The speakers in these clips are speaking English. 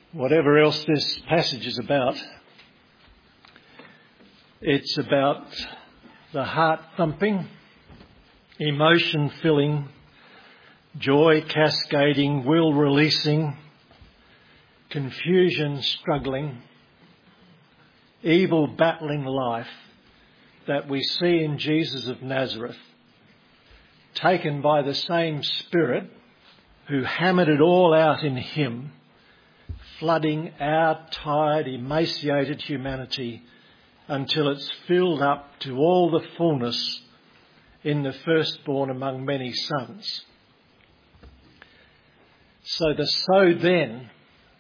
Whatever else this passage is about, it's about the heart thumping, emotion filling, joy cascading, will releasing, confusion struggling, evil battling life that we see in Jesus of Nazareth, taken by the same Spirit who hammered it all out in him, flooding our tired, emaciated humanity until it's filled up to all the fullness in the firstborn among many sons. So the so then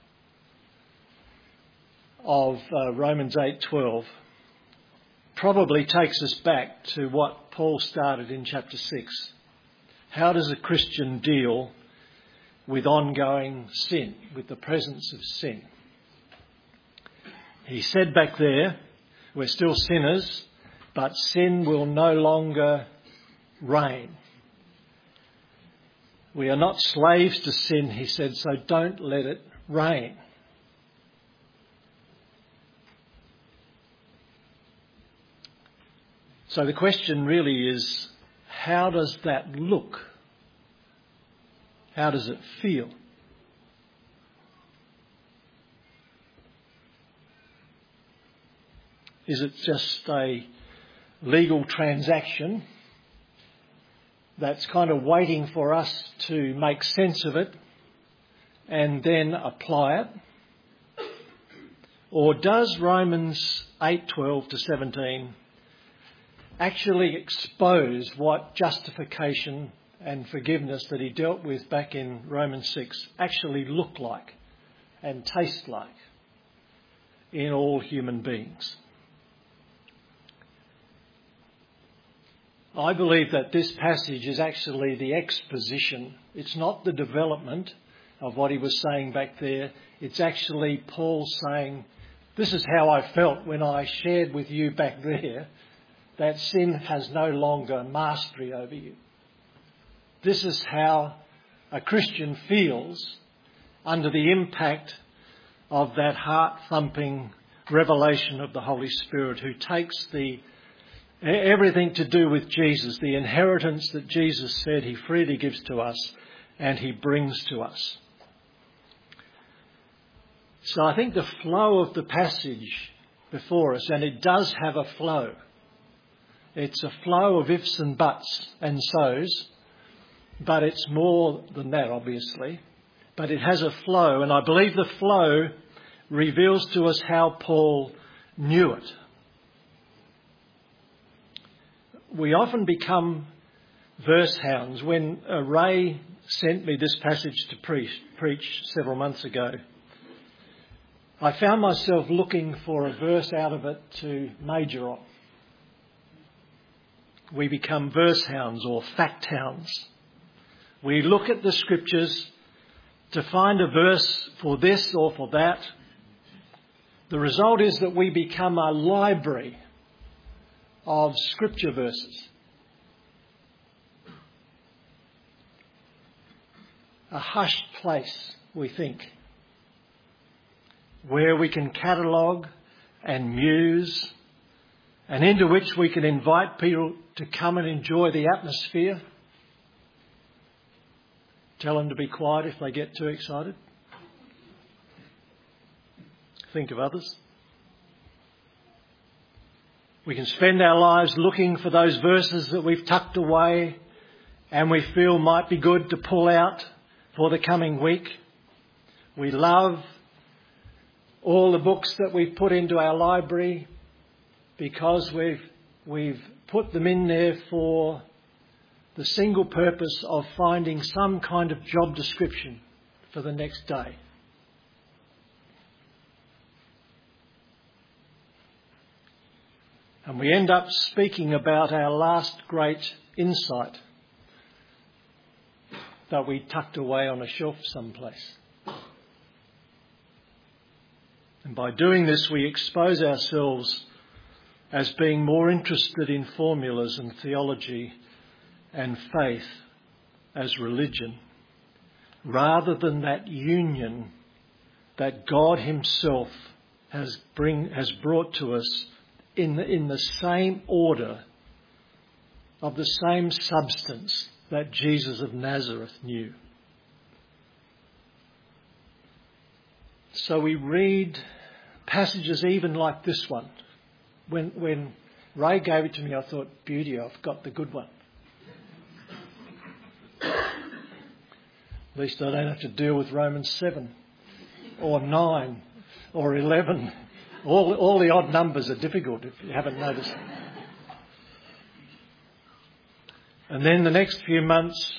of Romans 8:12 probably takes us back to what Paul started in chapter 6. How does a Christian deal with ongoing sin, with the presence of sin? He said back there, we're still sinners, but sin will no longer reign. We are not slaves to sin, he said, so don't let it reign. So the question really is, how does that look? How does it feel? Is it just a legal transaction that's kind of waiting for us to make sense of it and then apply it? Or does Romans 8:12 to 17 actually expose what justification and forgiveness that he dealt with back in Romans 6 actually look like and taste like in all human beings? I believe that this passage is actually the exposition. It's not the development of what he was saying back there. It's actually Paul saying, this is how I felt when I shared with you back there that sin has no longer mastery over you. This is how a Christian feels under the impact of that heart-thumping revelation of the Holy Spirit, who takes everything to do with Jesus, the inheritance that Jesus said he freely gives to us and he brings to us. So I think the flow of the passage before us, and it does have a flow. It's a flow of ifs and buts and so's, but it's more than that, obviously. But it has a flow, and I believe the flow reveals to us how Paul knew it. We often become verse hounds. When Ray sent me this passage to preach several months ago, I found myself looking for a verse out of it to major on. We become verse hounds or fact hounds. We look at the scriptures to find a verse for this or for that. The result is that we become a library of scripture verses. A hushed place, we think, where we can catalogue and muse, and into which we can invite people to come and enjoy the atmosphere. Tell them to be quiet if they get too excited. Think of others. We can spend our lives looking for those verses that we've tucked away and we feel might be good to pull out for the coming week. We love all the books that we've put into our library because we've put them in there for the single purpose of finding some kind of job description for the next day. And we end up speaking about our last great insight that we tucked away on a shelf someplace. And by doing this, we expose ourselves as being more interested in formulas and theology and faith as religion, rather than that union that God himself has brought to us in the same order of the same substance that Jesus of Nazareth knew. So we read passages even like this one. When Ray gave it to me, I thought, beauty, I've got the good one. At least I don't have to deal with Romans 7 or 9 or 11. All the odd numbers are difficult, if you haven't noticed. And then the next few months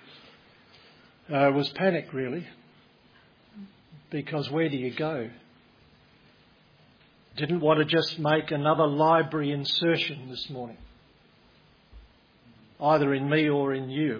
was panic, really. Because where do you go? Didn't want to just make another library insertion this morning, either in me or in you.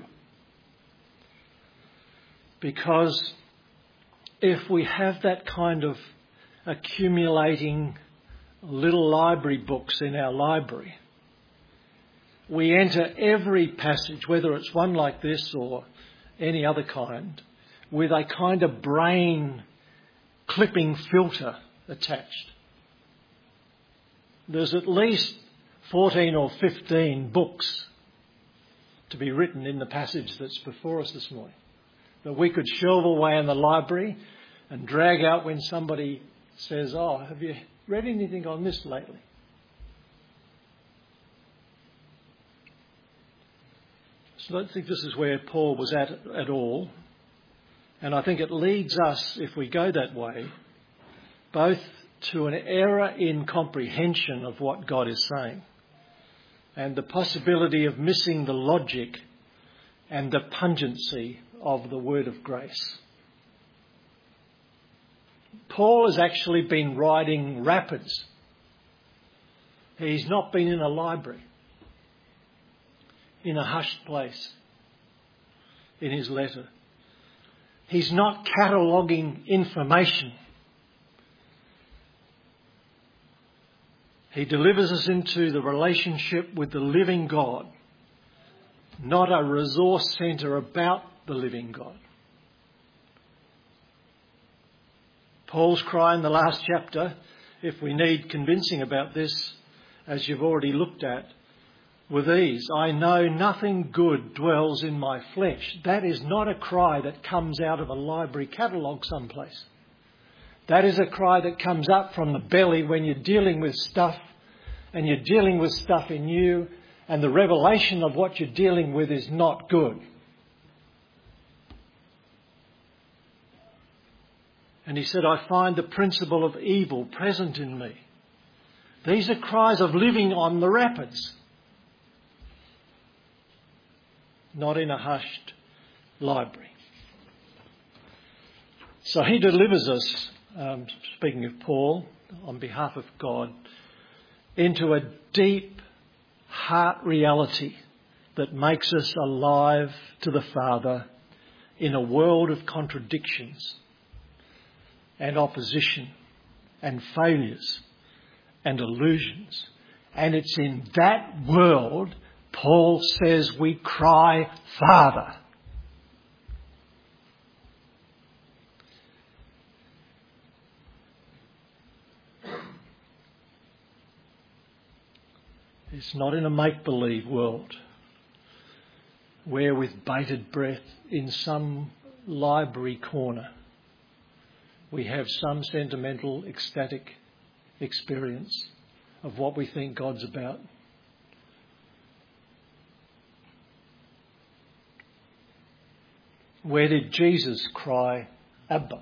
Because if we have that kind of accumulating little library books in our library, we enter every passage, whether it's one like this or any other kind, with a kind of brain clipping filter attached. There's at least 14 or 15 books to be written in the passage that's before us this morning that we could shelve away in the library and drag out when somebody says, oh, have you read anything on this lately? So I don't think this is where Paul was at all. And I think it leads us, if we go that way, both to an error in comprehension of what God is saying and the possibility of missing the logic and the pungency of the word of grace. Paul has actually been riding rapids. He's not been in a library, in a hushed place, in his letter. He's not cataloguing information. He delivers us into the relationship with the living God, not a resource centre about the living God. Paul's cry in the last chapter, if we need convincing about this, as you've already looked at, were these: I know nothing good dwells in my flesh. That is not a cry that comes out of a library catalogue someplace. That is a cry that comes up from the belly when you're dealing with stuff, and you're dealing with stuff in you, and the revelation of what you're dealing with is not good. And he said, I find the principle of evil present in me. These are cries of living on the rapids, not in a hushed library. So he delivers us, speaking of Paul, on behalf of God, into a deep heart reality that makes us alive to the Father in a world of contradictions and opposition and failures and illusions. And it's in that world, Paul says, we cry, Father. It's not in a make-believe world where with bated breath in some library corner we have some sentimental, ecstatic experience of what we think God's about. Where did Jesus cry, Abba?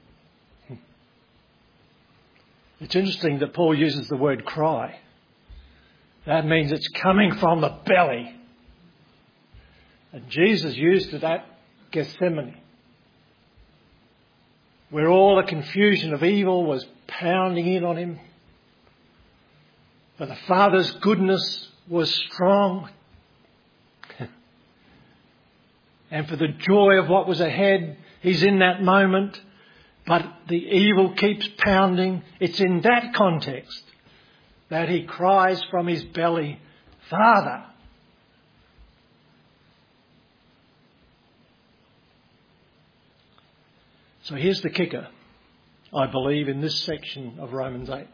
It's interesting that Paul uses the word cry. That means it's coming from the belly. And Jesus used it at Gethsemane, where all the confusion of evil was pounding in on him. But the Father's goodness was strong. And for the joy of what was ahead, he's in that moment. But the evil keeps pounding. It's in that context that he cries from his belly, Father. So here's the kicker. I believe, in this section of Romans 8.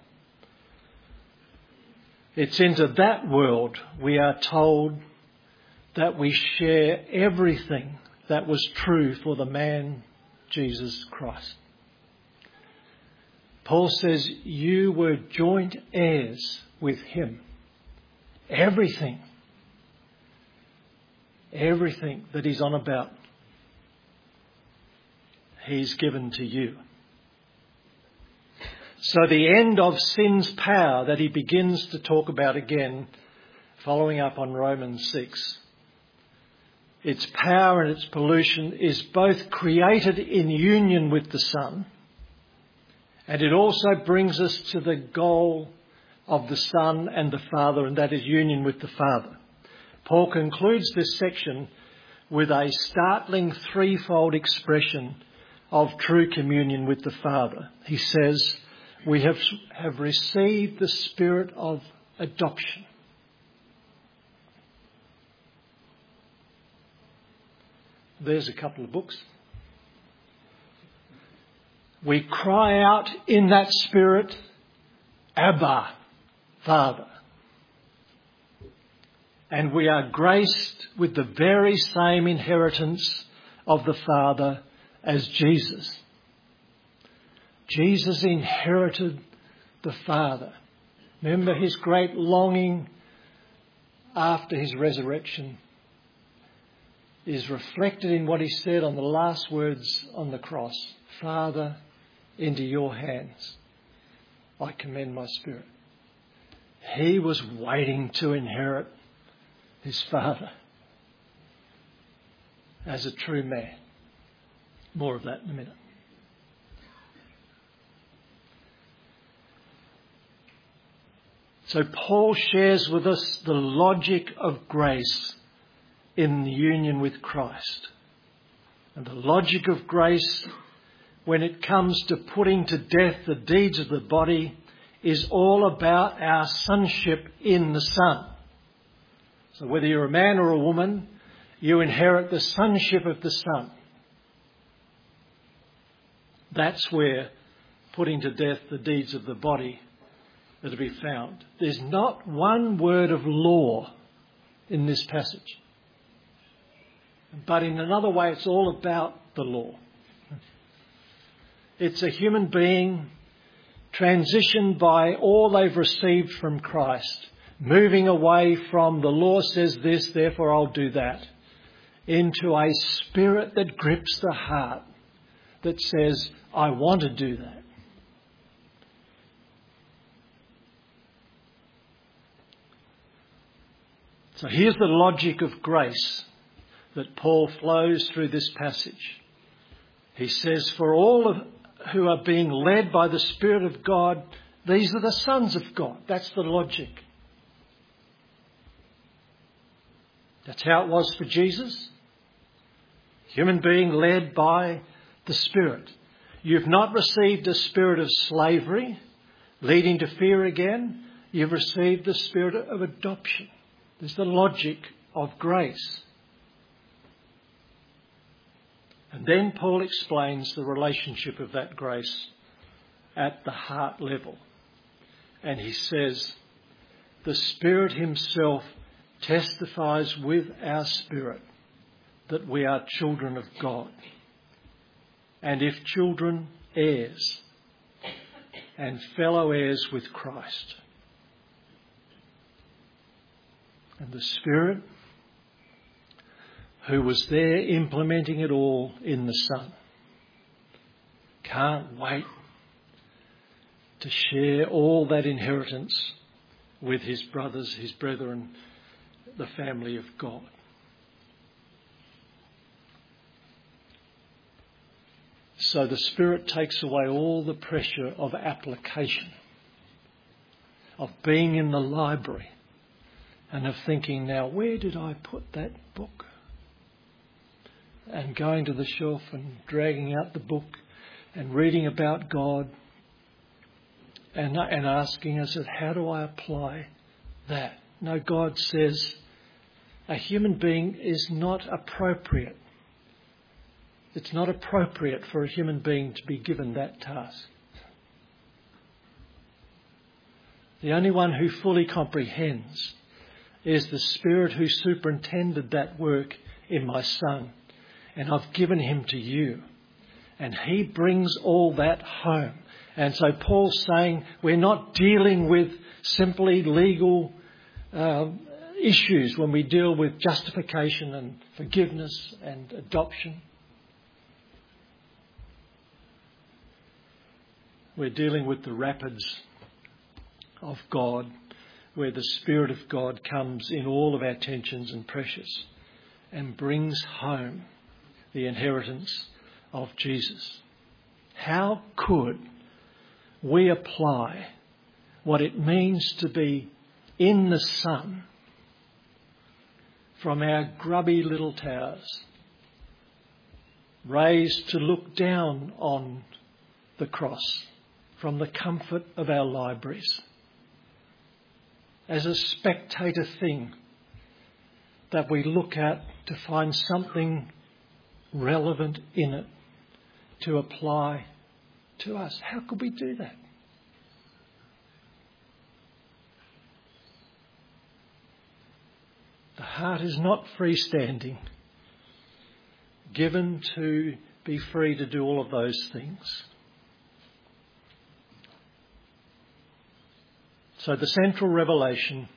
It's into that world we are told that we share everything that was true for the man Jesus Christ. Paul says you were joint heirs with him. Everything that he's on about, he's given to you. So the end of sin's power that he begins to talk about again, following up on Romans 6, its power and its pollution is both created in union with the Son, and it also brings us to the goal of the Son and the Father, and that is union with the Father. Paul concludes this section with a startling threefold expression of true communion with the Father. He says, we have received the spirit of adoption. There's a couple of books. We cry out in that spirit, Abba, Father. And we are graced with the very same inheritance of the Father as Jesus. Jesus inherited the Father. Remember his great longing after his resurrection is reflected in what he said on the last words on the cross. Father, into your hands I commend my spirit. He was waiting to inherit his Father as a true man. More of that in a minute. So Paul shares with us the logic of grace in the union with Christ. And the logic of grace, when it comes to putting to death the deeds of the body, is all about our sonship in the Son. So whether you're a man or a woman, you inherit the sonship of the Son. That's where putting to death the deeds of the body are to be found. There's not one word of law in this passage. But in another way, it's all about the law. It's a human being transitioned by all they've received from Christ, moving away from the law says this, therefore I'll do that, into a spirit that grips the heart, that says, I want to do that. So here's the logic of grace that Paul flows through this passage. He says, for all who are being led by the Spirit of God, these are the sons of God. That's the logic. That's how it was for Jesus. Human being led by the Spirit. You've not received a spirit of slavery, leading to fear again. You've received the spirit of adoption. There's the logic of grace. And then Paul explains the relationship of that grace at the heart level. And he says, the Spirit himself testifies with our spirit that we are children of God. And if children, heirs, and fellow heirs with Christ. And the Spirit, who was there implementing it all in the Son, can't wait to share all that inheritance with his brothers, his brethren, the family of God. So the Spirit takes away all the pressure of application, of being in the library and of thinking, now where did I put that book? And going to the shelf and dragging out the book and reading about God and asking us, how do I apply that? No, God says a human being is not appropriate. It's not appropriate for a human being to be given that task. The only one who fully comprehends is the Spirit who superintended that work in my Son. And I've given him to you. And he brings all that home. And so Paul's saying we're not dealing with simply legal issues when we deal with justification and forgiveness and adoption. We're dealing with the rapids of God, where the Spirit of God comes in all of our tensions and pressures and brings home the inheritance of Jesus. How could we apply what it means to be in the Son from our grubby little towers, raised to look down on the cross from the comfort of our libraries, as a spectator thing that we look at to find something relevant in it to apply to us? How could we do that? The heart is not freestanding, given to be free to do all of those things. So the central revelation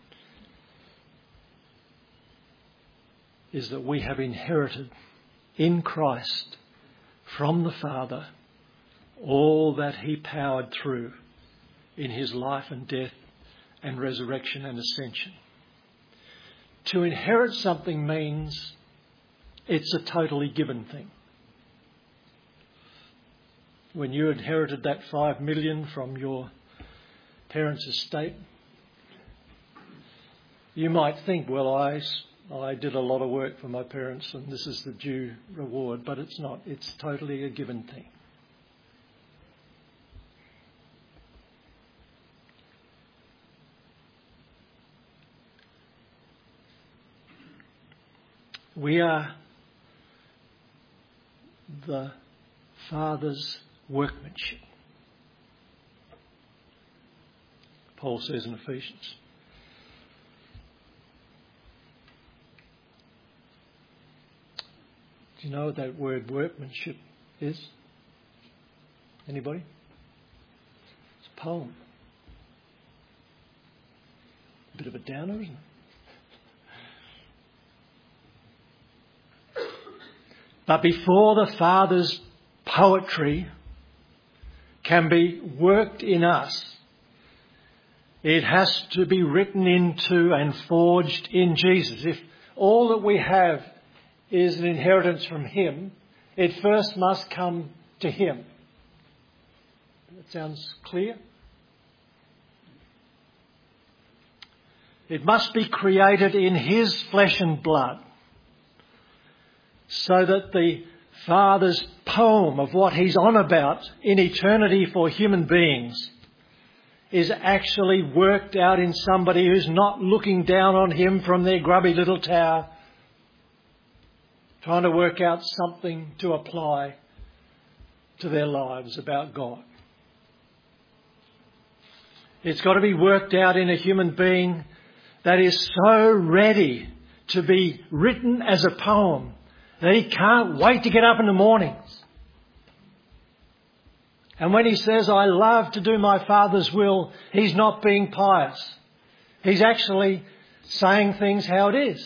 is that we have inherited in Christ from the Father all that he powered through in his life and death and resurrection and ascension. To inherit something means it's a totally given thing. When you inherited that $5 million from your parents' estate, you might think, well, I did a lot of work for my parents and this is the due reward, but it's not. It's totally a given thing. We are the Father's workmanship, Paul says in Ephesians. Do you know what that word workmanship is? Anybody? It's a poem. A bit of a downer, isn't it? But before the Father's poetry can be worked in us, it has to be written into and forged in Jesus. If all that we have is an inheritance from him, it first must come to him. That sounds clear? It must be created in his flesh and blood, so that the Father's poem of what he's on about in eternity for human beings is actually worked out in somebody who's not looking down on him from their grubby little tower, trying to work out something to apply to their lives about God. It's got to be worked out in a human being that is so ready to be written as a poem that he can't wait to get up in the mornings. And when he says, I love to do my Father's will, he's not being pious. He's actually saying things how it is.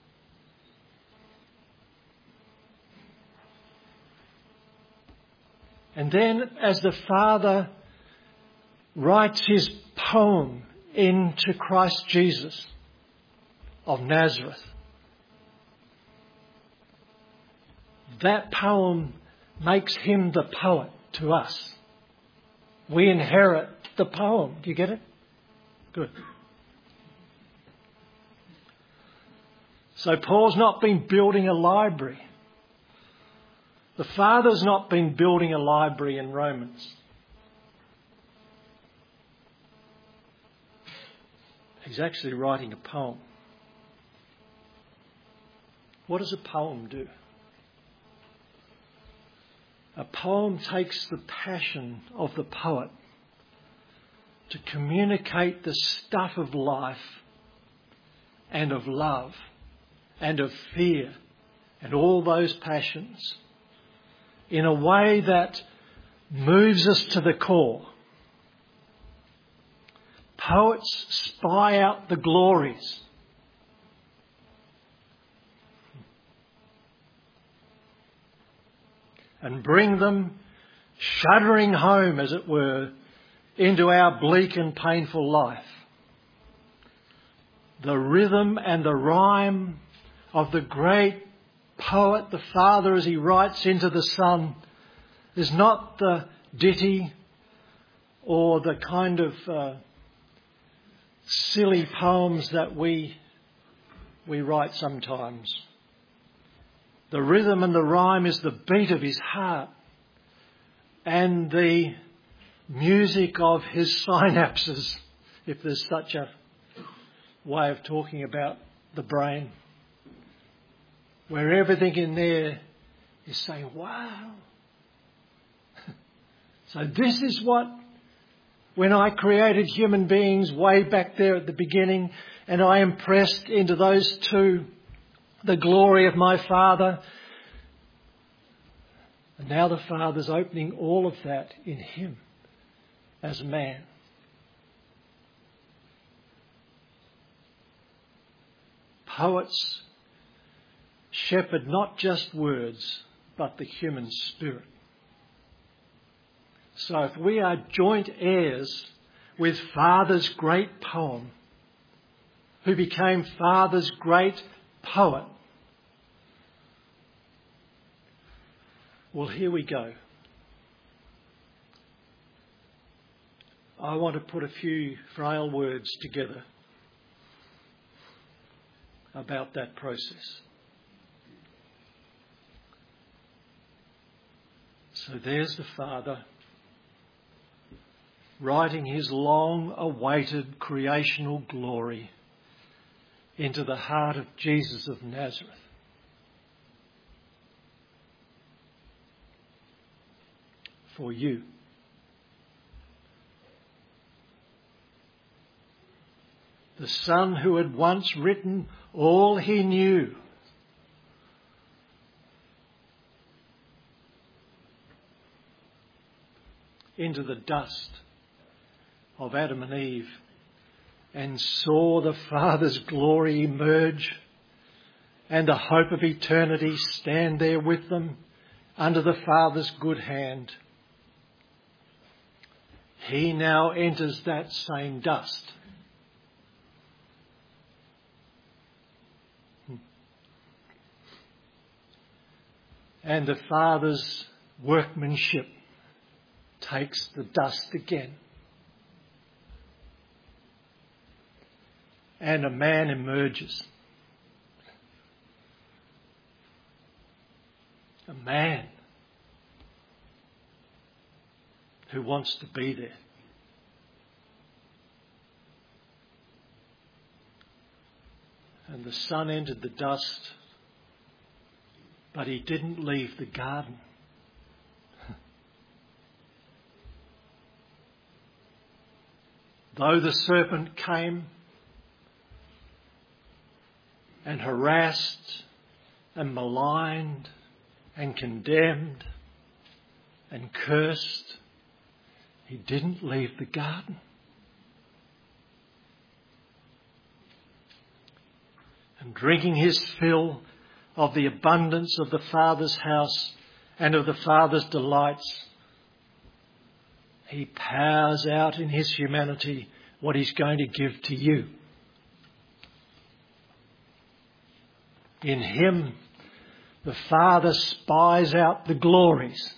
And then as the Father writes his poem into Christ Jesus of Nazareth, that poem makes him the poet to us. We inherit the poem. Do you get it? Good. So Paul's not been building a library. The Father's not been building a library in Romans. He's actually writing a poem. What does a poem do? A poem takes the passion of the poet to communicate the stuff of life and of love and of fear and all those passions in a way that moves us to the core. Poets spy out the glories. And bring them shuddering home, as it were, into our bleak and painful life. The rhythm and the rhyme of the great poet, the Father, as he writes into the Son, is not the ditty or the kind of silly poems that we write sometimes. The rhythm and the rhyme is the beat of his heart and the music of his synapses, if there's such a way of talking about the brain, where everything in there is saying, wow. So this is what, when I created human beings way back there at the beginning, and I impressed into those two the glory of my Father, and now the Father's opening all of that in him as man. Poets shepherd not just words, but the human spirit. So if we are joint heirs with Father's great poem, who became Father's great poet, well, here we go. I want to put a few frail words together about that process. So there's the Father writing his long-awaited creational glory into the heart of Jesus of Nazareth. For you. The Son who had once written all he knew into the dust of Adam and Eve and saw the Father's glory emerge and the hope of eternity stand there with them under the Father's good hand. He now enters that same dust. And the Father's workmanship takes the dust again. And a man emerges. A man who wants to be there. And the Son entered the dust, but he didn't leave the garden. Though the serpent came and harassed and maligned and condemned and cursed, he didn't leave the garden. And drinking his fill of the abundance of the Father's house and of the Father's delights, he pours out in his humanity what he's going to give to you. In him, the Father spies out the glories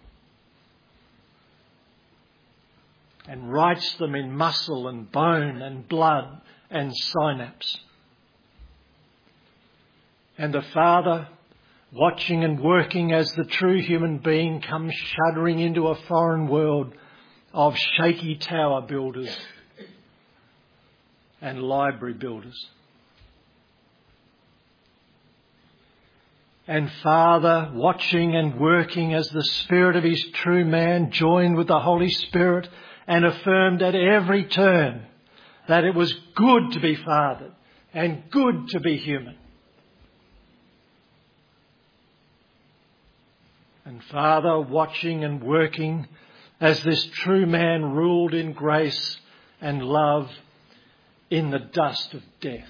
and writes them in muscle and bone and blood and synapse. And the Father, watching and working as the true human being comes shuddering into a foreign world of shaky tower builders and library builders. And Father, watching and working as the Spirit of his true man, joined with the Holy Spirit and affirmed at every turn that it was good to be fathered and good to be human. And Father, watching and working as this true man ruled in grace and love in the dust of death.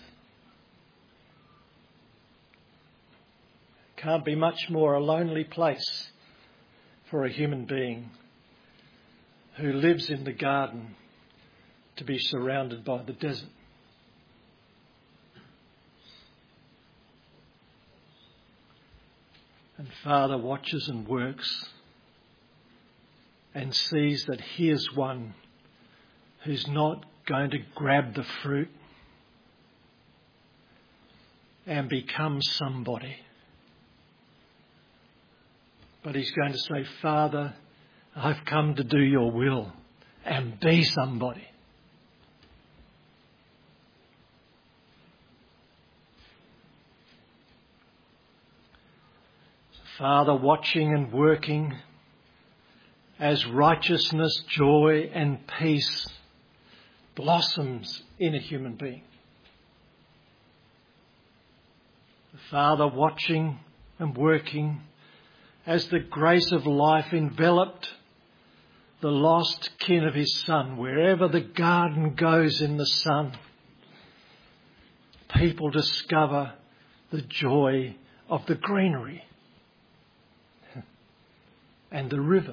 Can't be much more a lonely place for a human being who lives in the garden to be surrounded by the desert. And Father watches and works and sees that here's one who's not going to grab the fruit and become somebody, but he's going to say, Father, I've come to do your will and be somebody. Father, watching and working as righteousness, joy and peace blossoms in a human being. Father, watching and working as the grace of life enveloped the lost kin of his Son. Wherever the garden goes in the sun, people discover the joy of the greenery and the river.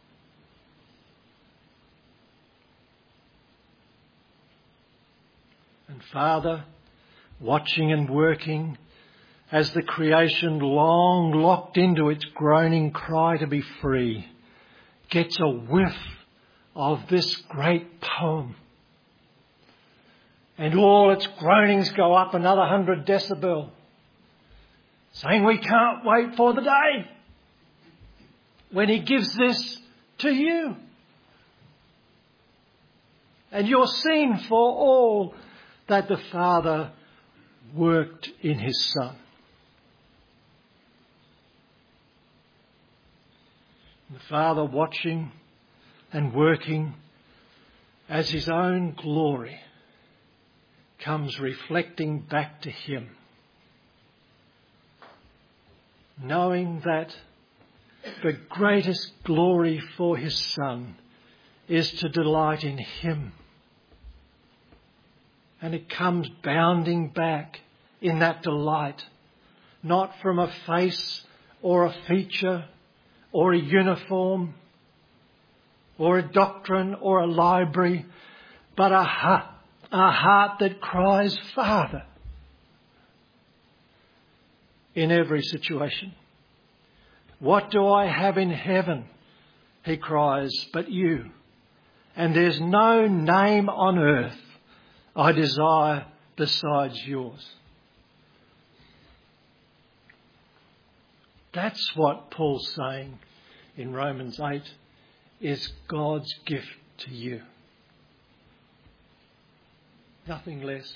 And Father, watching and working as the creation long locked into its groaning cry to be free, gets a whiff of this great poem. And all its groanings go up another 100 decibel, saying we can't wait for the day when he gives this to you. And you're seen for all that the Father worked in his Son. The Father watching and working as his own glory comes reflecting back to him, knowing that the greatest glory for his Son is to delight in him. And it comes bounding back in that delight, not from a face or a feature or a uniform or a doctrine or a library, but a heart that cries, Father, in every situation. What do I have in heaven, he cries, but you? And there's no name on earth I desire besides yours. That's what Paul's saying in Romans 8 is God's gift to you. Nothing less.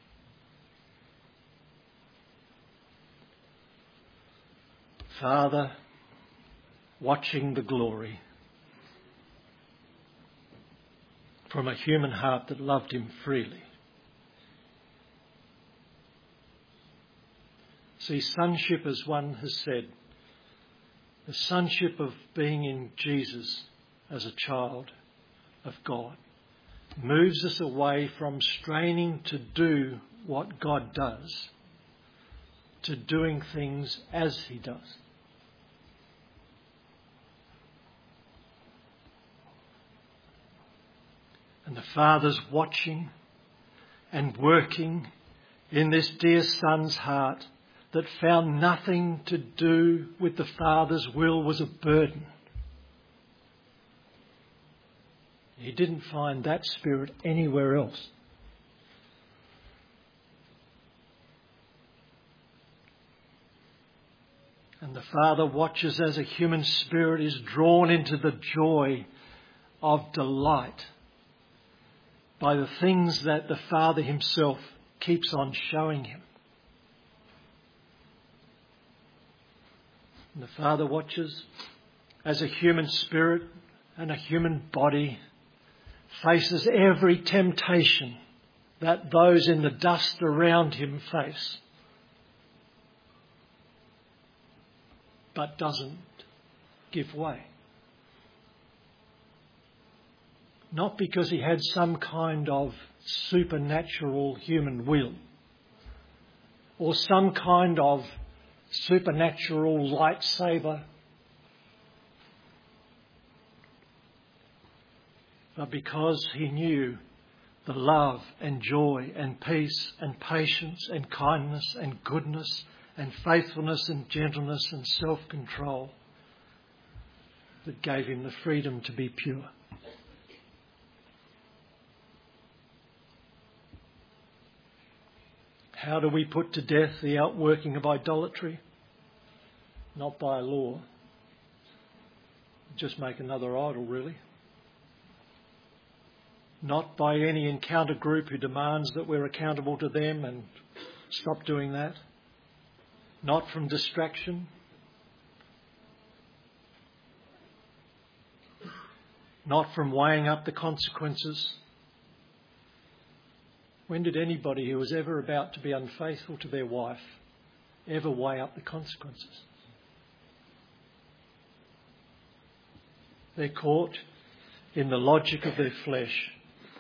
Father, watching the glory from a human heart that loved him freely. See, sonship, as one has said, the sonship of being in Jesus as a child of God moves us away from straining to do what God does to doing things as he does. And the Father's watching and working in this dear Son's heart that found nothing to do with the Father's will was a burden. He didn't find that spirit anywhere else. And the Father watches as a human spirit is drawn into the joy of delight by the things that the Father himself keeps on showing him. And the Father watches as a human spirit and a human body faces every temptation that those in the dust around him face, but doesn't give way. Not because he had some kind of supernatural human will or some kind of supernatural lightsaber, but because he knew the love and joy and peace and patience and kindness and goodness and faithfulness and gentleness and self-control that gave him the freedom to be pure. How do we put to death the outworking of idolatry? Not by law. Just make another idol, really. Not by any encounter group who demands that we're accountable to them and stop doing that. Not from distraction. Not from weighing up the consequences. When did anybody who was ever about to be unfaithful to their wife ever weigh up the consequences? They're caught in the logic of their flesh,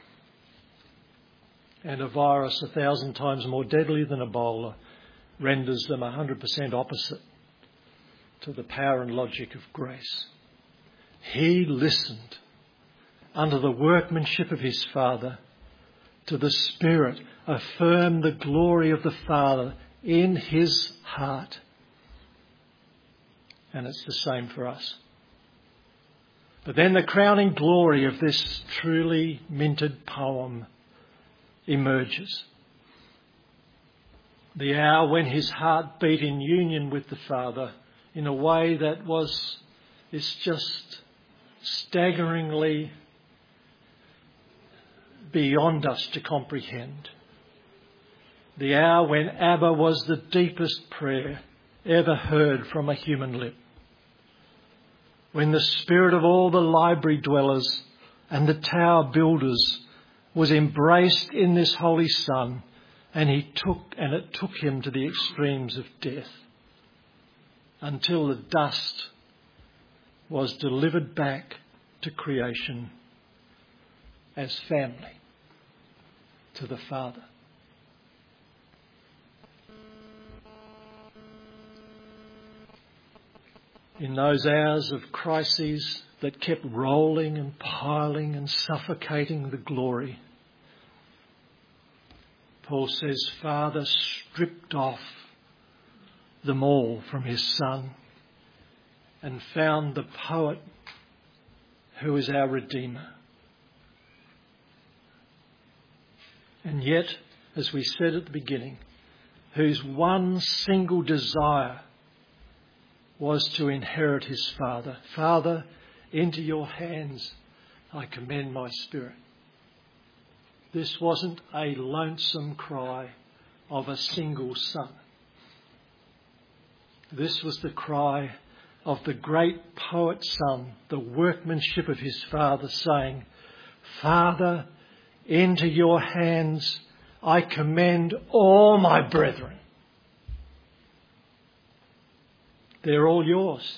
and a virus 1,000 times more deadly than Ebola renders them 100% opposite to the power and logic of grace. He listened under the workmanship of his Father to the Spirit affirm the glory of the Father in his heart. And it's the same for us. But then the crowning glory of this truly minted poem emerges. The hour when his heart beat in union with the Father in a way that is just staggeringly beyond us to comprehend. The hour when Abba was the deepest prayer ever heard from a human lip. When the spirit of all the library dwellers and the tower builders was embraced in this Holy Son, and it took him to the extremes of death, until the dust was delivered back to creation as family to the Father. In those hours of crises that kept rolling and piling and suffocating the glory, Paul says, Father stripped off them all from his Son and found the poet who is our Redeemer. And yet, as we said at the beginning, whose one single desire was to inherit his Father. Father, into your hands I commend my spirit. This wasn't a lonesome cry of a single son. This was the cry of the great poet Son, the workmanship of his Father, saying, Father, into your hands I commend all my brethren. They're all yours.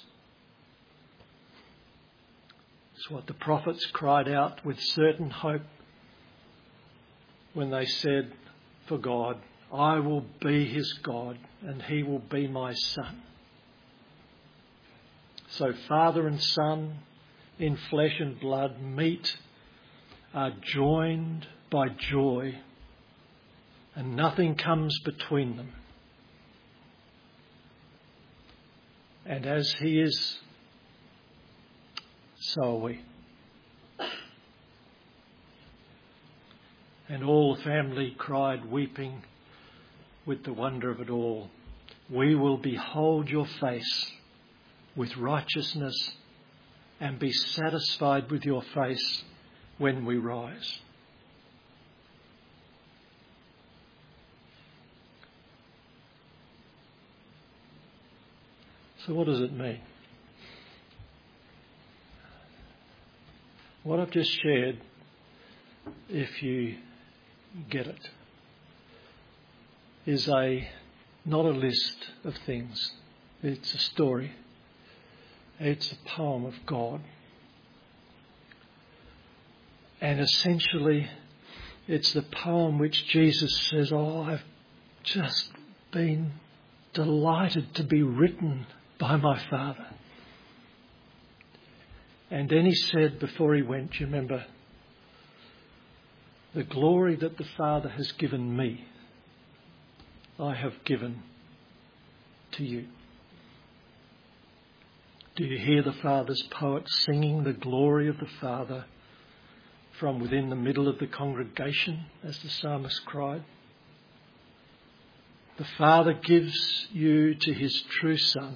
It's what the prophets cried out with certain hope when they said, for God, I will be his God and he will be my son. So Father and Son in flesh and blood meet, are joined by joy, and nothing comes between them. And as he is, so are we. And all the family cried, weeping with the wonder of it all, we will behold your face with righteousness and be satisfied with your face when we rise. So what does it mean? What I've just shared if you get it, is not a list of things. It's a story. It's a poem of God. And essentially, it's the poem which Jesus says, I've just been delighted to be written by my Father. And then he said before he went, do you remember, the glory that the Father has given me, I have given to you. Do you hear the Father's poet singing the glory of the Father from within the middle of the congregation, as the psalmist cried? The Father gives you to his true Son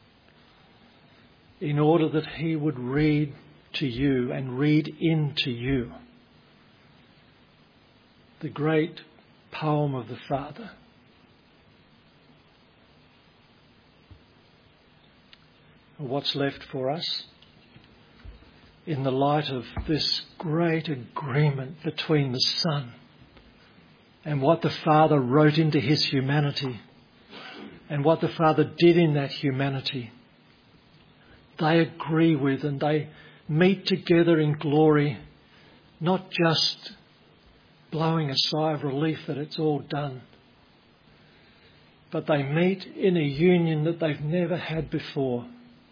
in order that he would read to you and read into you the great poem of the Father. What's left for us in the light of this great agreement between the Son and what the Father wrote into his humanity and what the Father did in that humanity? They agree with and they meet together in glory, not just blowing a sigh of relief that it's all done, but they meet in a union that they've never had before,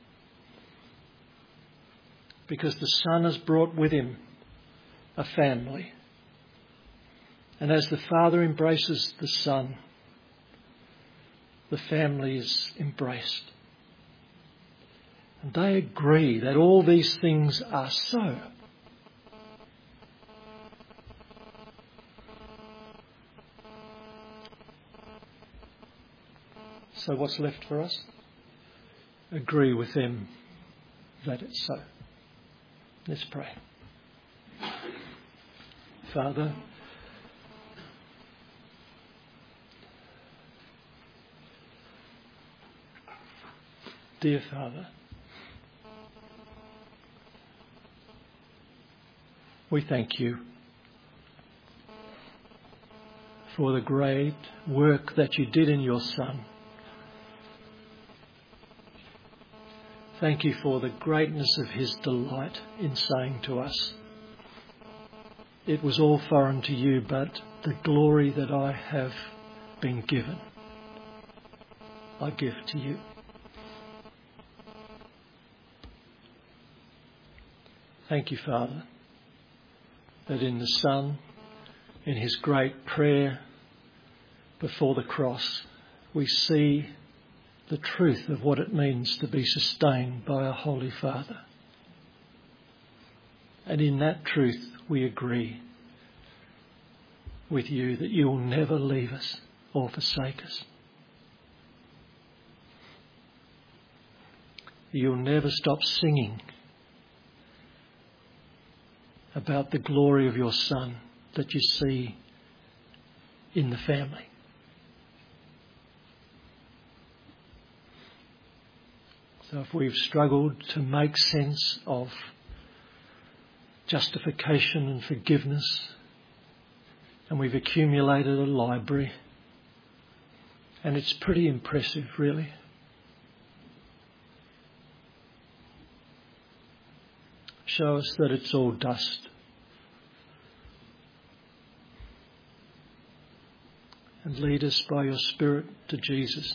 because the Son has brought with him a family. And as the Father embraces the Son, the family is embraced. And they agree that all these things are so. So what's left for us? Agree with them that it's so. Let's pray. Father, dear Father, we thank you for the great work that you did in your Son. Thank you for the greatness of his delight in saying to us, it was all foreign to you, but the glory that I have been given, I give to you. Thank you, Father, that in the Son, in his great prayer before the cross, we see the truth of what it means to be sustained by a Holy Father. And in that truth we agree with you that you will never leave us or forsake us. You'll never stop singing about the glory of your Son that you see in the family. So if we've struggled to make sense of justification and forgiveness, and we've accumulated a library, and it's pretty impressive, really. Show us that it's all dust. And lead us by your Spirit to Jesus,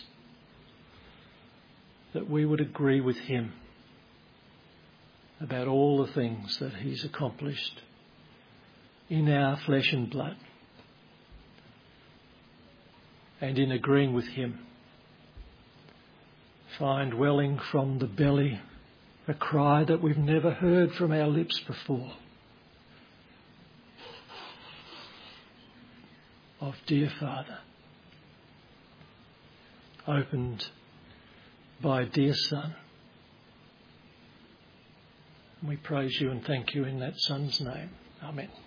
that we would agree with him about all the things that he's accomplished in our flesh and blood. And in agreeing with him, find welling from the belly a cry that we've never heard from our lips before, of dear Father, opened by a dear Son. We praise you and thank you in that Son's name. Amen.